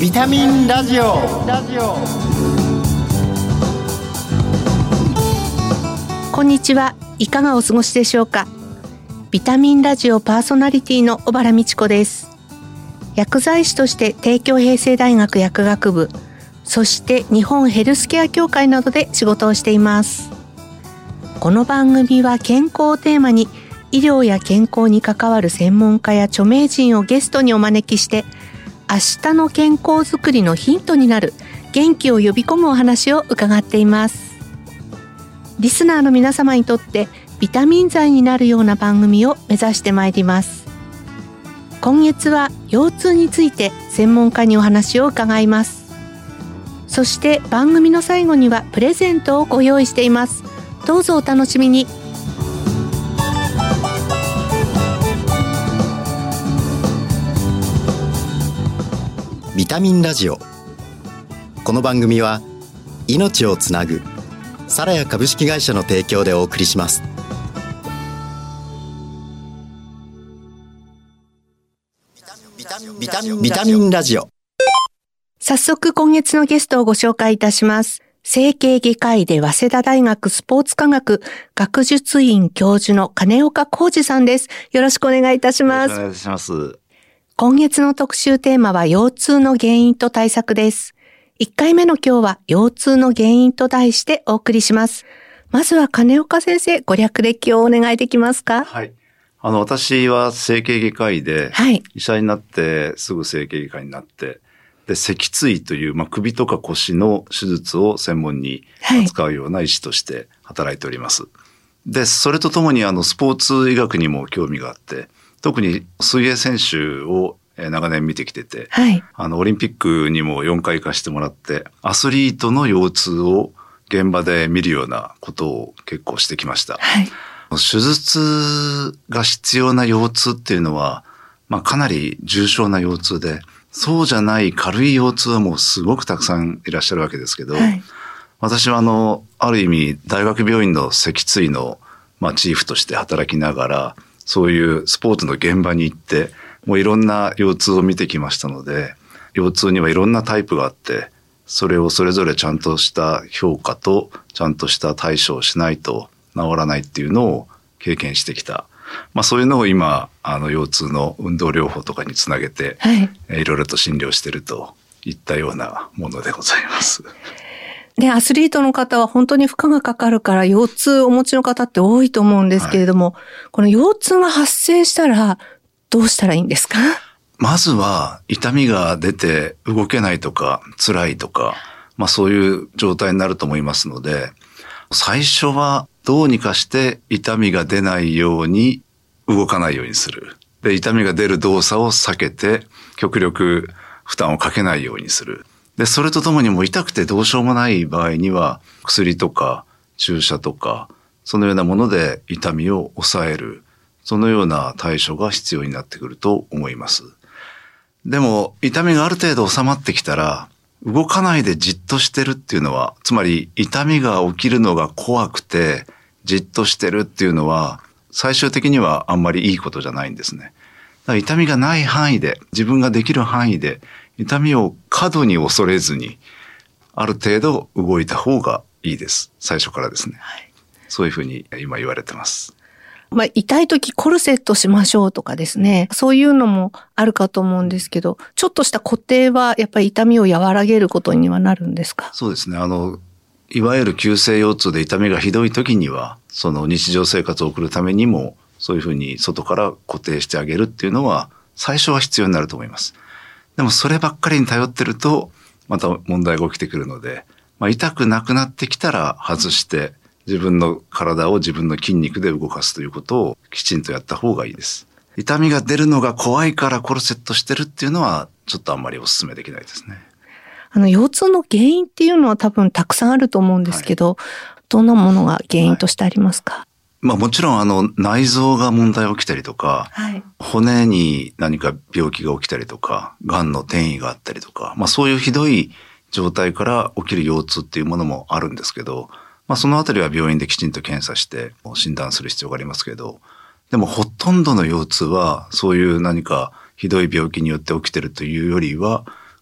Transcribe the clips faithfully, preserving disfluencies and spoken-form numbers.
ビタミンラジオ。ラジオこんにちは。いかがお過ごしでしょうか。ビタミンラジオパーソナリティの小原美智子です。薬剤師として帝京平成大学薬学部、そして日本ヘルスケア協会などで仕事をしています。この番組は健康をテーマに、医療や健康に関わる専門家や著名人をゲストにお招きして、明日の健康づくりのヒントになる元気を呼び込むお話を伺っています。リスナーの皆様にとってビタミン剤になるような番組を目指してまいります。今月は腰痛について専門家にお話を伺います。そして番組の最後にはプレゼントをご用意しています。どうぞお楽しみに。 ビタミンラジオ。この番組は命をつなぐサラヤ株式会社の提供でお送りします。ビタミン、ビタミン、ビタミンラジオ。 早速今月のゲストをご紹介いたします。整形外科医で早稲田大学スポーツ科学学術院教授の金岡浩二さんです。よろしくお願いいたします。 よろしくお願いします。 今月の特集テーマは腰痛の原因と対策です。いっかいめの今日は腰痛の原因と題してお送りします。まずは金岡先生、ご略歴をお願いできますか。 はい。あの、私は整形外科医で、はい、医者になってすぐ整形外科になって、で、脊椎という、まあ、首とか腰の手術を専門に扱うような医師として働いております。はい、で、それとともにあの、スポーツ医学にも興味があって、特に水泳選手を長年見てきてて、はい、あのオリンピックにもよんかい行かしてもらって、アスリートの腰痛を現場で見るようなことを結構してきました。はい、手術が必要な腰痛っていうのは、まあ、かなり重症な腰痛で、そうじゃない軽い腰痛はもうすごくたくさんいらっしゃるわけですけど、はい、私はあのある意味大学病院の脊椎の、まあ、チーフとして働きながら、そういうスポーツの現場に行って、もういろんな腰痛を見てきましたので、腰痛にはいろんなタイプがあって、それをそれぞれちゃんとした評価と、ちゃんとした対処をしないと治らないっていうのを経験してきた。まあそういうのを今、あの腰痛の運動療法とかにつなげて、はい、いろいろと診療しているといったようなものでございます。 で、アスリートの方は本当に負荷がかかるから腰痛をお持ちの方って多いと思うんですけれども、はい、この腰痛が発生したらどうしたらいいんですか？ まずは痛みが出て動けないとか辛いとか、まあそういう状態になると思いますので、最初はどうにかして痛みが出ないように動かないようにする。で、痛みが出る動作を避けて極力負担をかけないようにする。で、それとともにもう痛くてどうしようもない場合には、薬とか注射とか、そのようなもので痛みを抑える、そのような対処が必要になってくると思います。でも、痛みがある程度収まってきたら、動かないでじっとしてるっていうのは、つまり痛みが起きるのが怖くて、じっとしてるっていうのは、最終的にはあんまりいいことじゃないんですね。だから痛みがない範囲で、自分ができる範囲で、痛みを過度に恐れずに、ある程度動いた方がいいです。最初からですね。はい、そういうふうに今言われてます。 まあ、痛い時コルセットしましょうとかですね。そういうのもあるかと思うんですけど、ちょっとした固定はやっぱり痛みを和らげることにはなるんですか？ そうですね。あの、いわゆる急性腰痛で痛みがひどい時には、その日常生活を送るためにも、そういうふうに外から固定してあげるっていうのは、最初は必要になると思います。でもそればっかりに頼ってると、また問題が起きてくるので、まあ、痛くなくなってきたら外して、自分の体を自分の筋肉で動かすということをきちんとやった方がいいです。痛みが出るのが怖いからコルセットしてるっていうのは、ちょっとあんまりお勧めできないですね。 あの、腰痛の原因っていうのは多分たくさんあると思うんですけど、はい、どんなものが原因としてありますか？はい、 まあもちろんあの内臓が問題起きたりとか、はい、骨に何か病気が起きたりとか、癌の転移があったりとか、まあそういうひどい状態から起きる腰痛っていうものもあるんですけど、まあそのあたりは病院できちんと検査して診断する必要がありますけど、でもほとんどの腰痛はそういう何かひどい病気によって起きてるというよりは、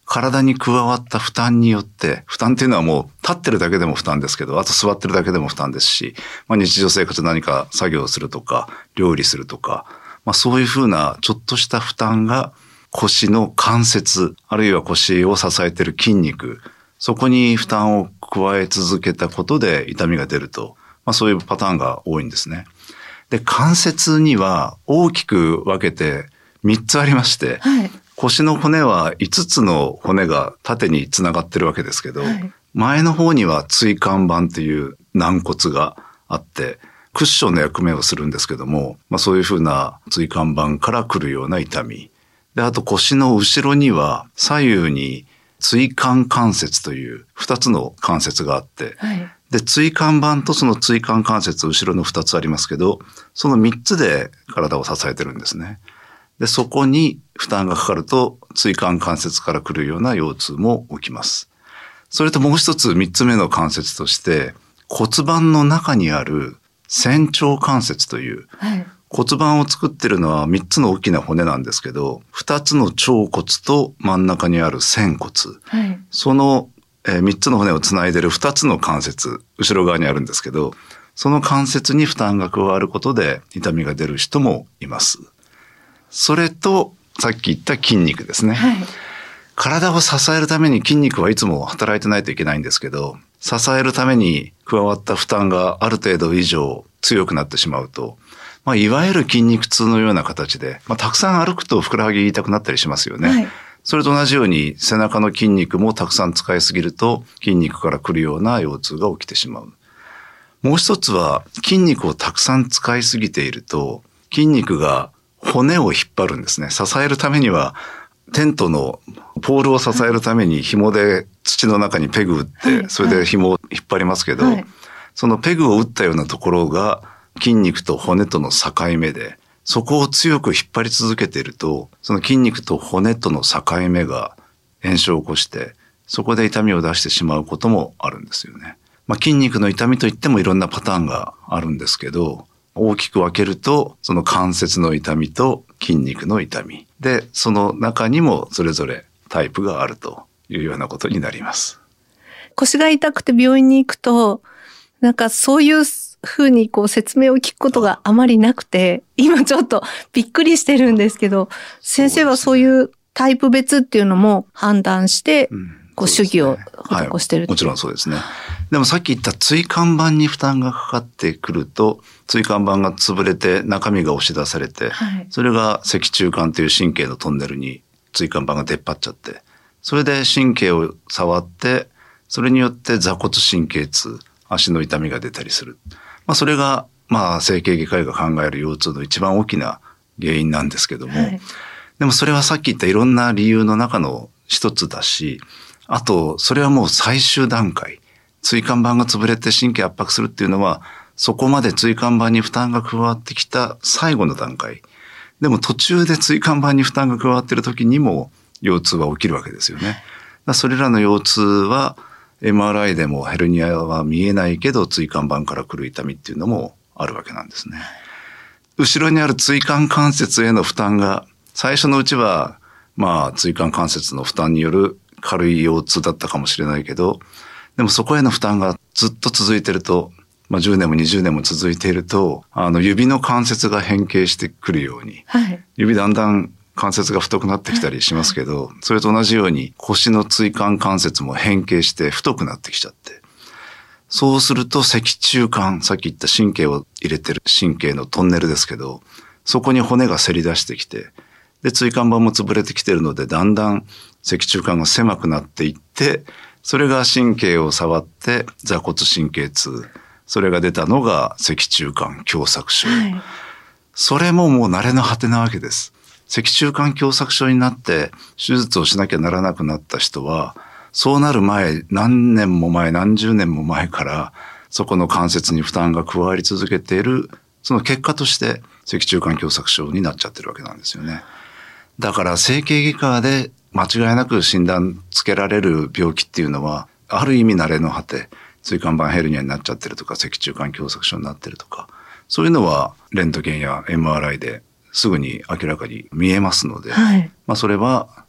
体に加わった負担によって、負担っていうのはもう立ってるだけでも負担ですけど、あと座ってるだけでも負担ですし、まあ、日常生活何か作業するとか、料理するとか、まあ、そういうふうなちょっとした負担が腰の関節、あるいは腰を支えている筋肉、そこに負担を加え続けたことで痛みが出ると、まあ、そういうパターンが多いんですね。で、関節には大きく分けてみっつありまして、はい、腰の骨はいつつの骨が縦につながってるわけですけど、はい、前の方には椎間板という軟骨があって、クッションの役目をするんですけども、まあ、そういうふうな椎間板から来るような痛み。で、あと腰の後ろには左右に椎間関節というふたつの関節があって、はい、で、椎間板とその椎間関節後ろのふたつありますけど、そのみっつで体を支えてるんですね。で、そこに負担がかかると椎間関節から来るような腰痛も起きます。それともう一つみっつめの関節として骨盤の中にある仙腸関節という、はい、骨盤を作ってるのはみっつの大きな骨なんですけど、ふたつの腸骨と真ん中にある仙骨、はい、そのえー、みっつの骨をつないでるふたつの関節、後ろ側にあるんですけど、その関節に負担が加わることで痛みが出る人もいます。それと、さっき言った筋肉ですね。はい、体を支えるために筋肉はいつも働いてないといけないんですけど、支えるために加わった負担がある程度以上強くなってしまうと、まあ、いわゆる筋肉痛のような形で、まあ、たくさん歩くとふくらはぎ痛くなったりしますよね。はい、それと同じように背中の筋肉もたくさん使いすぎると筋肉から来るような腰痛が起きてしまう。もう一つは筋肉をたくさん使いすぎていると筋肉が骨を引っ張るんですね。支えるためにはテントのポールを支えるために紐で土の中にペグ打ってそれで紐を引っ張りますけど、そのペグを打ったようなところが筋肉と骨との境目で、そこを強く引っ張り続けていると、その筋肉と骨との境目が炎症を起こして、そこで痛みを出してしまうこともあるんですよね。まあ、筋肉の痛みといってもいろんなパターンがあるんですけど、大きく分けると、その関節の痛みと筋肉の痛み。で、その中にもそれぞれタイプがあるというようなことになります。 腰が痛くて病院に行くと、なんかそういうふうにこう説明を聞くことがあまりなくて、今ちょっとびっくりしてるんですけど、先生はそういうタイプ別っていうのも判断して、こう主義を施してる、 はい、もちろんそうですね。でもさっき言った椎間板に負担がかかってくると、椎間板が潰れて中身が押し出されて、はい、それが脊柱管という神経のトンネルに椎間板が出っ張っちゃって、それで神経を触って、それによって坐骨神経痛、足の痛みが出たりする。まあそれが、まあ整形外科医が考える腰痛の一番大きな原因なんですけども、はい、でもそれはさっき言ったいろんな理由の中の一つだし、あとそれはもう最終段階。椎間板が潰れて神経圧迫するっていうのは、そこまで椎間板に負担が加わってきた最後の段階。でも途中で椎間板に負担が加わっている時にも腰痛は起きるわけですよね。だそれらの腰痛は エムアールアイ でもヘルニアは見えないけど椎間板から来る痛みっていうのもあるわけなんですね。後ろにある椎間関節への負担が最初のうちはまあ椎間関節の負担による軽い腰痛だったかもしれないけど、でもそこへの負担がずっと続いていると、まあじゅうねんもにじゅうねんも続いていると、あの指の関節が変形してくるように、はい、指だんだん関節が太くなってきたりしますけど、はい、それと同じように腰の椎間関節も変形して太くなってきちゃって、そうすると脊柱管、さっき言った神経を入れてる神経のトンネルですけど、そこに骨がせり出してきて、で椎間板も潰れてきているので、だんだん脊柱管が狭くなっていって、それが神経を触って坐骨神経痛。それが出たのが脊柱管狭窄症。はい、それももう慣れの果てなわけです。脊柱管狭窄症になって手術をしなきゃならなくなった人は、そうなる前、何年も前、何十年も前からそこの関節に負担が加わり続けている、その結果として脊柱管狭窄症になっちゃってるわけなんですよね。だから整形外科で間違いなく診断つけられる病気っていうのは、ある意味慣れの果て、椎間板ヘルニアになっちゃってるとか、脊柱管狭窄症になってるとか、そういうのはレントゲンや エムアールアイ ですぐに明らかに見えますので、はい、まあそれは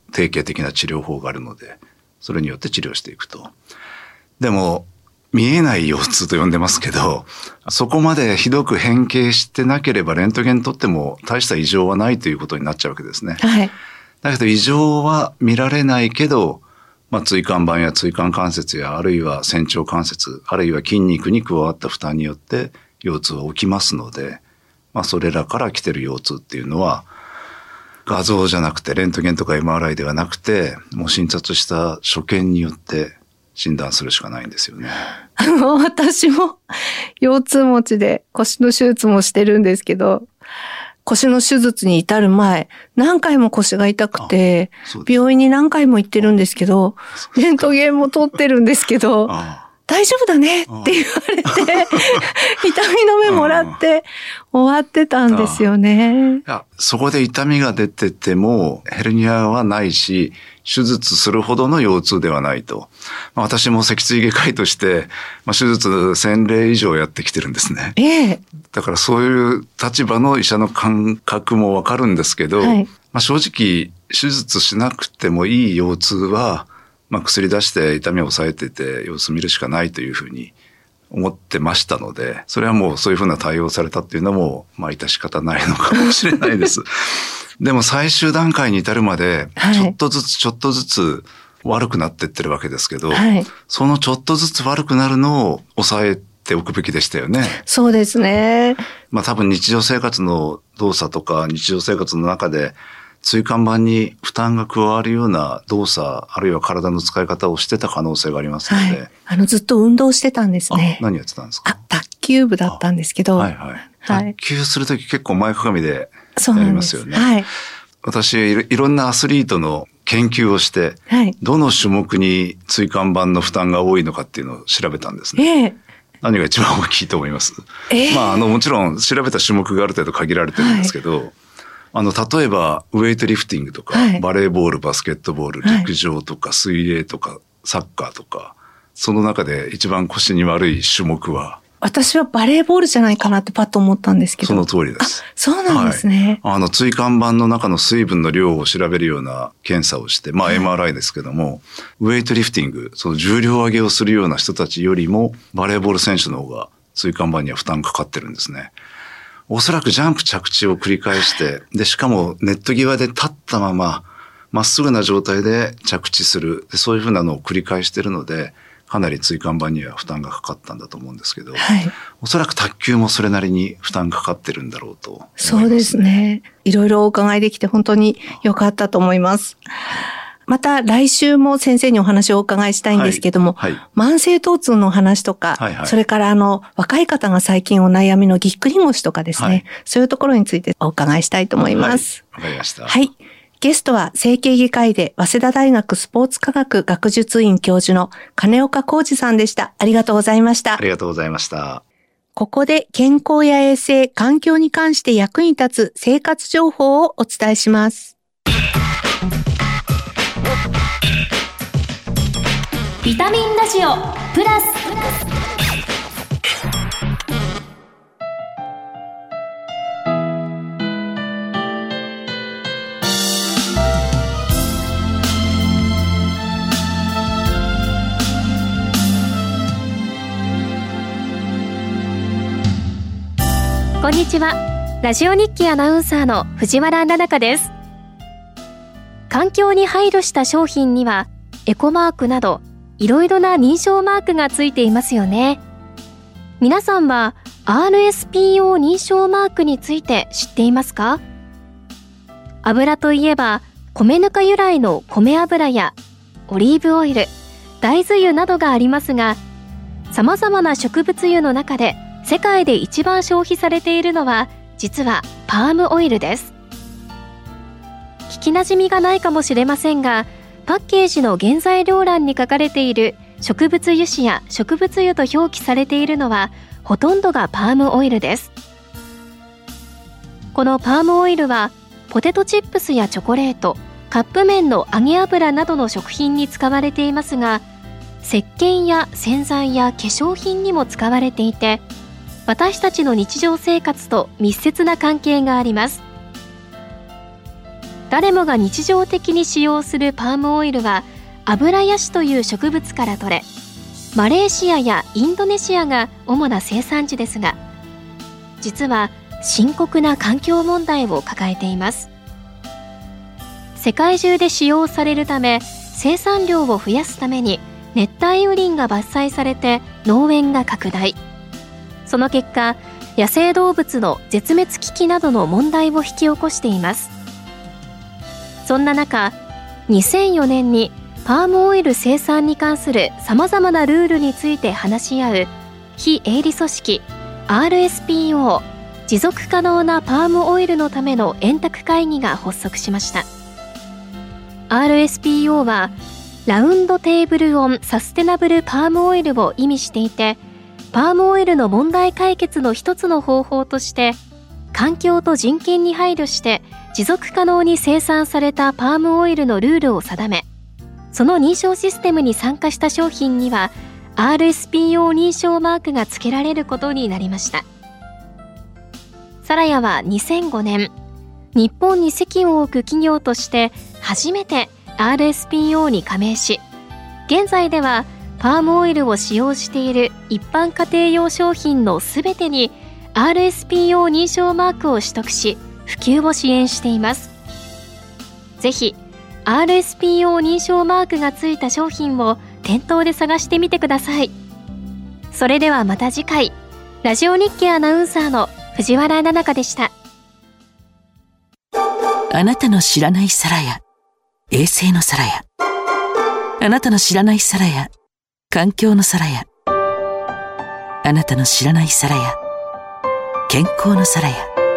定型的な治療法があるので、それによって治療していくと。でも見えない腰痛と呼んでますけど、そこまでひどく変形してなければレントゲン取っても大した異常はないということになっちゃうわけですね。 はい、 だけど異常は見られないけど、まあ、椎間板や椎間関節やあるいは仙腸関節あるいは筋肉に加わった負担によって腰痛は起きますので、まあ、それらから来てる腰痛っていうのは画像じゃなくてレントゲンとか エムアールアイ ではなくて、もう診察した所見によって診断するしかないんですよね。 あの私も腰痛持ちで腰の手術もしてるんですけど、腰の手術に至る前何回も腰が痛くて病院に何回も行ってるんですけど、レントゲンも取ってるんですけど、大丈夫だねって言われて痛み止めもらって終わってたんですよね。 いや、そこで痛みが出ててもヘルニアはないし、手術するほどの腰痛ではないと。まあ、私も脊椎外科医として、まあ、手術せんれい以上やってきてるんですね。 ええ、 だからそういう立場の医者の感覚もわかるんですけど、はい、まあ、正直手術しなくてもいい腰痛は、まあ、薬出して痛みを抑えてて様子見るしかないというふうに思ってましたので、それはもうそういうふうな対応されたっていうのも、まあ、致し方ないのかもしれないです。でも最終段階に至るまで、ちょっとずつちょっとずつ悪くなってってるわけですけど、はい、そのちょっとずつ悪くなるのを抑えておくべきでしたよね。 そうですね。 まあ多分日常生活の動作とか日常生活の中で椎間板に負担が加わるような動作、あるいは体の使い方をしてた可能性がありますので。はい、 あのずっと運動してたんですね。 何やってたんですか？ あ、卓球部だったんですけど。 はいはい。卓球するとき結構前かがみでやりますよね。はい。私いろんなアスリートの研究をして、はい、どの種目に椎間板の負担が多いのかっていうのを調べたんですね。えー、何が一番大きいと思います？えー、まああのもちろん調べた種目がある程度限られてるんですけど、はい、あの例えばウェイトリフティングとか、はい、バレーボール、バスケットボール、陸上とか水泳とかサッカーとか、その中で一番腰に悪い種目は？ 私はバレーボールじゃないかなってパッと思ったんですけど。 その通りです。 そうなんですね。 はい、あの椎間板の中の水分の量を調べるような検査をして、まあ エムアールアイ ですけども、はい、ウェイトリフティング、その重量上げをするような人たちよりもバレーボール選手の方が椎間板には負担かかってるんですね。おそらくジャンプ着地を繰り返して、でしかもネット際で立ったまままっすぐな状態で着地する、でそういうふうなのを繰り返しているので。かなり椎間板には負担がかかったんだと思うんですけど、はい、おそらく卓球もそれなりに負担かかってるんだろうと思いますね。 そうですね。いろいろお伺いできて本当に良かったと思います。また来週も先生にお話をお伺いしたいんですけども、はいはい、慢性疼痛の話とか、はいはい、それからあの若い方が最近お悩みのぎっくり腰とかですね、はい、そういうところについてお伺いしたいと思います。 わ、はい、かりました。 はい。ゲストは整形外科医で早稲田大学スポーツ科学学術院教授の金岡浩二さんでした。ありがとうございました。 ありがとうございました。 ここで健康や衛生、環境に関して役に立つ生活情報をお伝えします。 ビタミンラジオプラス。こんにちは。ラジオ日記アナウンサーの藤原奈々香です。環境に配慮した商品にはエコマークなどいろいろな認証マークがついていますよね。皆さんは アールエスピーオー 認証マークについて知っていますか？油といえば米ぬか由来の米油やオリーブオイル、大豆油などがありますが、様々な植物油の中で世界で一番消費されているのは実はパームオイルです。聞きなじみがないかもしれませんが、パッケージの原材料欄に書かれている植物油脂や植物油と表記されているのはほとんどがパームオイルです。このパームオイルはポテトチップスやチョコレート、カップ麺の揚げ油などの食品に使われていますが、石鹸や洗剤や化粧品にも使われていて、私たちの日常生活と密接な関係があります。 誰もが日常的に使用するパームオイルはアブラヤシという植物から取れ、マレーシアやインドネシアが主な生産地ですが、実は深刻な環境問題を抱えています。世界中で使用されるため、生産量を増やすために熱帯雨林が伐採されて農園が拡大。その結果、野生動物の絶滅危機などの問題を引き起こしています。そんな中、にせんよねんにパームオイル生産に関するさまざまなルールについて話し合う非営利組織 アールエスピーオー 持続可能なパームオイルのための円卓会議が発足しました。 アールエスピーオー はラウンドテーブルオンサステナブルパームオイルを意味していて、パームオイルの問題解決の一つの方法として環境と人権に配慮して持続可能に生産されたパームオイルのルールを定め、その認証システムに参加した商品には アールエスピーオー 認証マークが付けられることになりました。サラヤはにせんごねん、日本に籍を置く企業として初めて アールエスピーオー に加盟し、現在ではパームオイルを使用している一般家庭用商品のすべてに アールエスピーオー 認証マークを取得し、普及を支援しています。ぜひ アールエスピーオー 認証マークがついた商品を店頭で探してみてください。それではまた次回。ラジオ日経アナウンサーの藤原奈々香でした。 あなたの知らないサラヤ、衛星のサラヤ。あなたの知らないサラヤ、環境のサラヤ。あなたの知らないサラヤ、健康のサラヤ。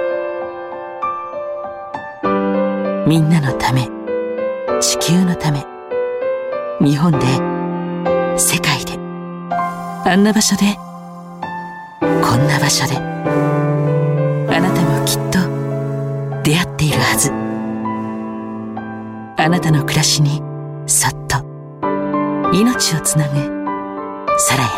みんなのため、地球のため、日本で、世界で、あんな場所で、こんな場所で、あなたもきっと出会っているはず。あなたの暮らしにそっと命をつなぐサラヤ。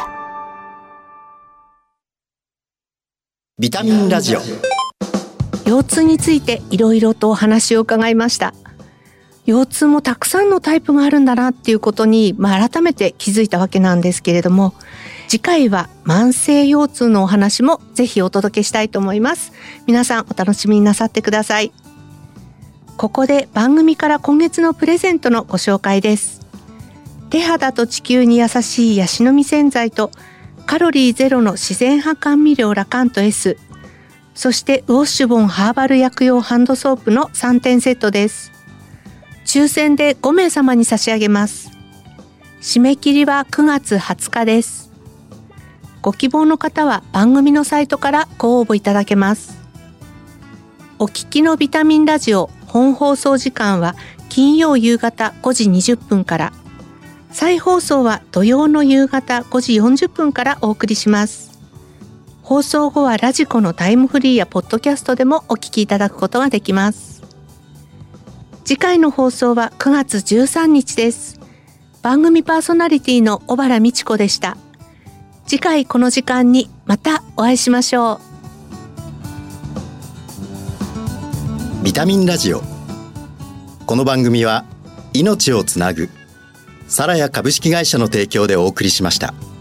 ビタミンラジオ。 腰痛についていろいろとお話を伺いました。腰痛もたくさんのタイプがあるんだなっていうことに、まあ、改めて気づいたわけなんですけれども、次回は慢性腰痛のお話もぜひお届けしたいと思います。皆さんお楽しみになさってください。ここで番組から今月のプレゼントのご紹介です。手肌と地球に優しいヤシの実洗剤とカロリーゼロの自然派甘味料ラカント S、 そしてウォッシュボンハーバル薬用ハンドソープのさんてんセットです。抽選でごめいさまに差し上げます。締め切りはくがつはつかです。ご希望の方は番組のサイトからご応募いただけます。お聞きのビタミンラジオ本放送時間は金曜夕方ごじにじゅっぷんから、再放送は土曜の夕方ごじよんじゅっぷんからお送りします。放送後はラジコのタイムフリーやポッドキャストでもお聞きいただくことができます。次回の放送はくがつじゅうさんにちです。番組パーソナリティの小原美智子でした。次回この時間にまたお会いしましょう。 ビタミンラジオ。この番組は命をつなぐサラヤ株式会社の提供でお送りしました。